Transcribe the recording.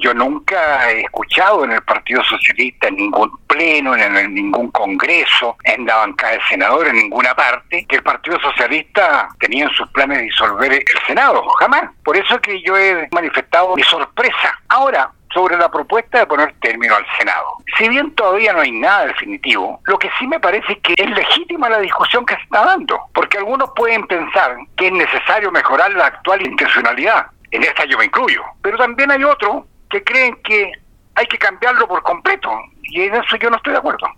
Yo nunca he escuchado en el Partido Socialista, en ningún pleno, en ningún congreso, en la bancada de senadores, en ninguna parte, que el Partido Socialista tenía en sus planes disolver el Senado. Jamás. Por eso es que yo he manifestado mi sorpresa. Ahora, sobre la propuesta de poner término al Senado. Si bien todavía no hay nada definitivo, lo que sí me parece es que es legítima la discusión que se está dando, porque algunos pueden pensar que es necesario mejorar la actual intencionalidad. En esta yo me incluyo. Pero también hay otros que creen que hay que cambiarlo por completo, y en eso yo no estoy de acuerdo.